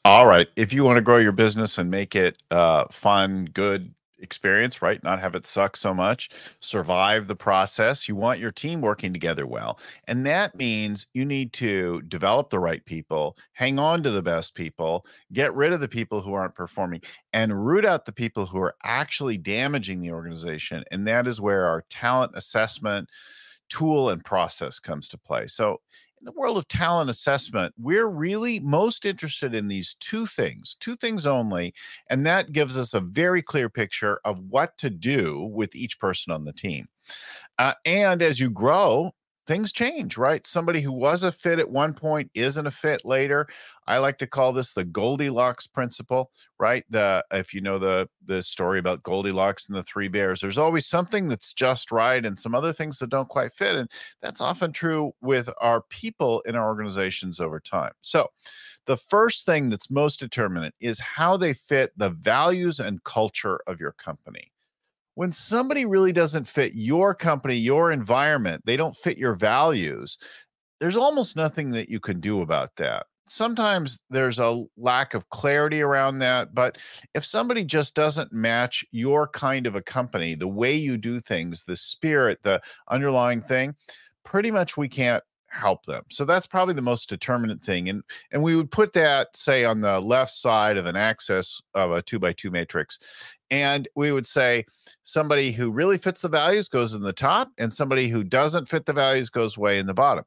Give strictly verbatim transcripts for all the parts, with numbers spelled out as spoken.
All right. If you want to grow your business and make it uh, fun, good experience, right? Not have it suck so much, survive the process. You want your team working together well. And that means you need to develop the right people, hang on to the best people, get rid of the people who aren't performing, and root out the people who are actually damaging the organization. And that is where our talent assessment tool and process comes to play. So, in the world of talent assessment, we're really most interested in these two things, two things only. And that gives us a very clear picture of what to do with each person on the team. Uh, and as you grow, things change, right? Somebody who was a fit at one point isn't a fit later. I like to call this the Goldilocks principle, right? The if you know the the story about Goldilocks and the three bears, there's always something that's just right and some other things that don't quite fit. And that's often true with our people in our organizations over time. So the first thing that's most determinant is how they fit the values and culture of your company. When somebody really doesn't fit your company, your environment, they don't fit your values, there's almost nothing that you can do about that. Sometimes there's a lack of clarity around that, but if somebody just doesn't match your kind of a company, the way you do things, the spirit, the underlying thing, pretty much we can't help them. So that's probably the most determinant thing. And and we would put that, say, on the left side of an axis of a two by two matrix. And we would say somebody who really fits the values goes in the top, and somebody who doesn't fit the values goes way in the bottom.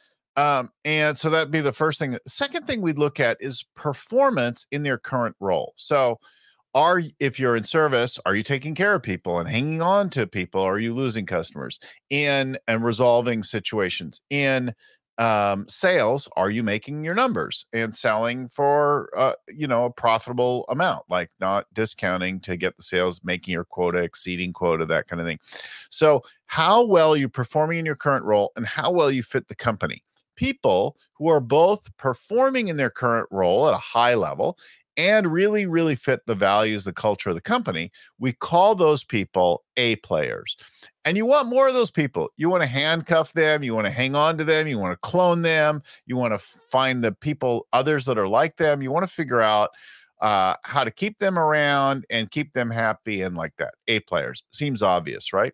Um, and so that'd be the first thing. The second thing we'd look at is performance in their current role. So are if you're in service, are you taking care of people and hanging on to people? Are you losing customers in and resolving situations? In um, sales, are you making your numbers and selling for uh, you know a profitable amount, like not discounting to get the sales, making your quota, exceeding quota, that kind of thing. So how well are you performing in your current role and how well you fit the company? People who are both performing in their current role at a high level and really, really fit the values, the culture of the company, we call those people A players. And you want more of those people. You want to handcuff them. You want to hang on to them. You want to clone them. You want to find the people, others that are like them. You want to figure out uh, how to keep them around and keep them happy and like that. A players. Seems obvious, right?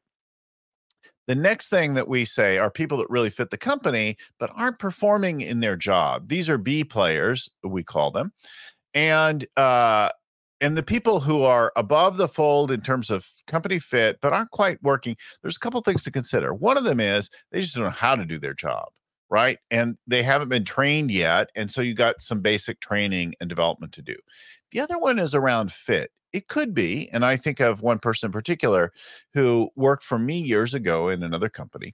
The next thing that we say are people that really fit the company, but aren't performing in their job. These are B players, we call them. And uh, and the people who are above the fold in terms of company fit, but aren't quite working, there's a couple things to consider. One of them is they just don't know how to do their job, right? And they haven't been trained yet. And so you got some basic training and development to do. The other one is around fit. It could be, and I think of one person in particular who worked for me years ago in another company.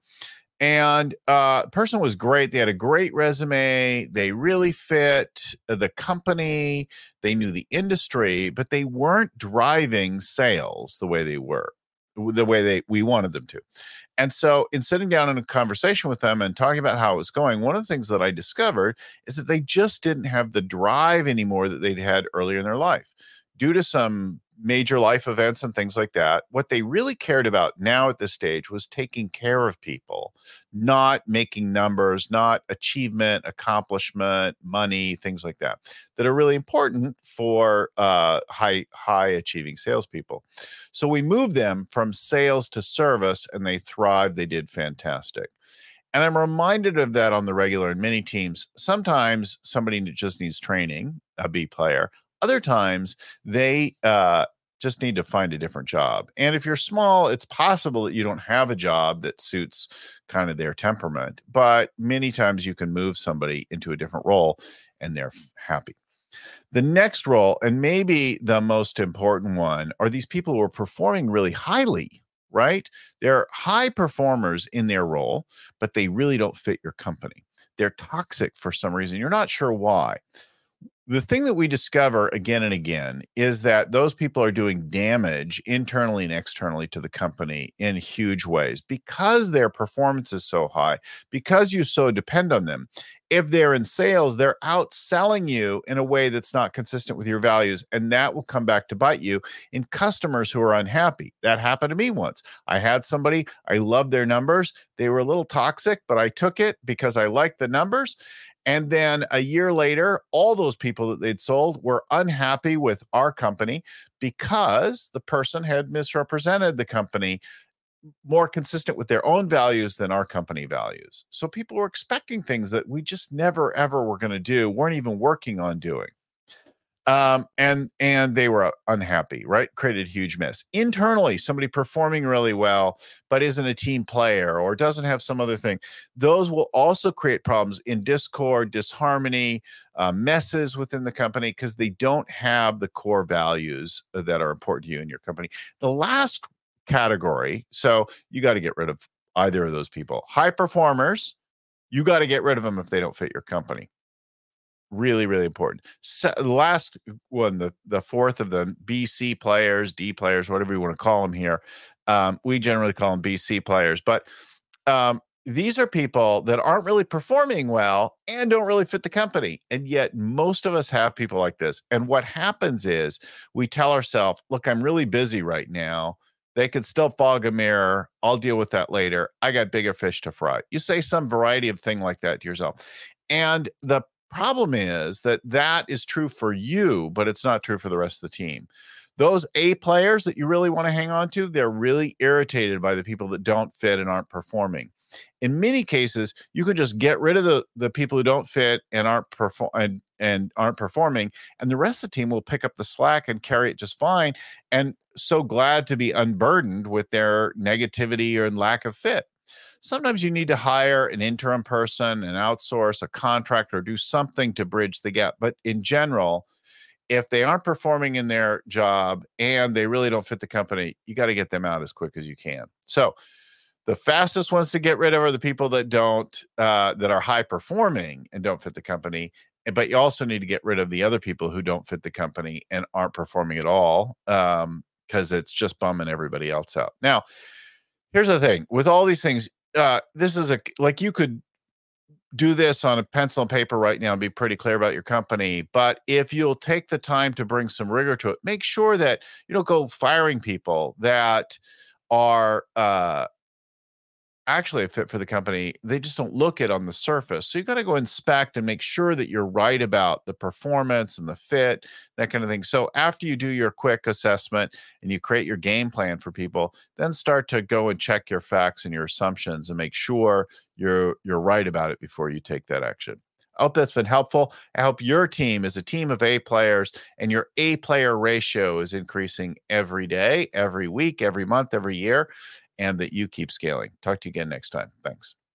And uh, the person was great. They had a great resume. They really fit the company. They knew the industry, but they weren't driving sales the way they were, the way they we wanted them to. And so in sitting down in a conversation with them and talking about how it was going, one of the things that I discovered is that they just didn't have the drive anymore that they'd had earlier in their life. Due to some major life events and things like that, what they really cared about now at this stage was taking care of people, not making numbers, not achievement, accomplishment, money, things like that, that are really important for uh, high, high achieving salespeople. So we moved them from sales to service and they thrived. They did fantastic. And I'm reminded of that on the regular in many teams. Sometimes somebody just needs training, a B player. Other times they uh, just need to find a different job. And if you're small, it's possible that you don't have a job that suits kind of their temperament. But many times you can move somebody into a different role and they're f- happy. The next role, and maybe the most important one, are these people who are performing really highly, right? They're high performers in their role, but they really don't fit your company. They're toxic for some reason. You're not sure why. The thing that we discover again and again is that those people are doing damage internally and externally to the company in huge ways because their performance is so high, because you so depend on them. If they're in sales, they're outselling you in a way that's not consistent with your values, and that will come back to bite you in customers who are unhappy. That happened to me once. I had somebody, I loved their numbers. They were a little toxic, but I took it because I liked the numbers. And then a year later, all those people that they'd sold were unhappy with our company because the person had misrepresented the company more consistent with their own values than our company values. So people were expecting things that we just never, ever were going to do, weren't even working on doing. Um, and and they were unhappy, right? Created a huge mess. Internally, somebody performing really well, but isn't a team player or doesn't have some other thing. Those will also create problems in discord, disharmony, uh, messes within the company because they don't have the core values that are important to you and your company. The last category, so you got to get rid of either of those people. High performers, you got to get rid of them if they don't fit your company. Really, really important. So, the last one, the, the fourth of the B C players, D players, whatever you want to call them here. Um, we generally call them B C players, but um, these are people that aren't really performing well and don't really fit the company. And yet most of us have people like this. And what happens is we tell ourselves, look, I'm really busy right now. They could still fog a mirror. I'll deal with that later. I got bigger fish to fry. You say some variety of thing like that to yourself. And the problem is that that is true for you, but it's not true for the rest of the team. Those A players that you really want to hang on to, they're really irritated by the people that don't fit and aren't performing. In many cases, you can just get rid of the, the people who don't fit and aren't perform and, and aren't performing, and the rest of the team will pick up the slack and carry it just fine. And so glad to be unburdened with their negativity or lack of fit. Sometimes you need to hire an interim person, an outsource, a contractor, do something to bridge the gap. But in general, if they aren't performing in their job and they really don't fit the company, you got to get them out as quick as you can. So the fastest ones to get rid of are the people that don't, uh, that are high performing and don't fit the company. But you also need to get rid of the other people who don't fit the company and aren't performing at all, um, because it's just bumming everybody else out. Now, here's the thing with all these things. Uh, this is a, like you could do this on a pencil and paper right now and be pretty clear about your company. But if you'll take the time to bring some rigor to it, make sure that you don't go firing people that are, uh, actually a fit for the company. They just don't look it on the surface. So you got to go inspect and make sure that you're right about the performance and the fit, that kind of thing. So after you do your quick assessment and you create your game plan for people, then start to go and check your facts and your assumptions and make sure you're you're right about it before you take that action. I hope that's been helpful. I hope your team is a team of A players and your A player ratio is increasing every day, every week, every month, every year, and that you keep scaling. Talk to you again next time. Thanks.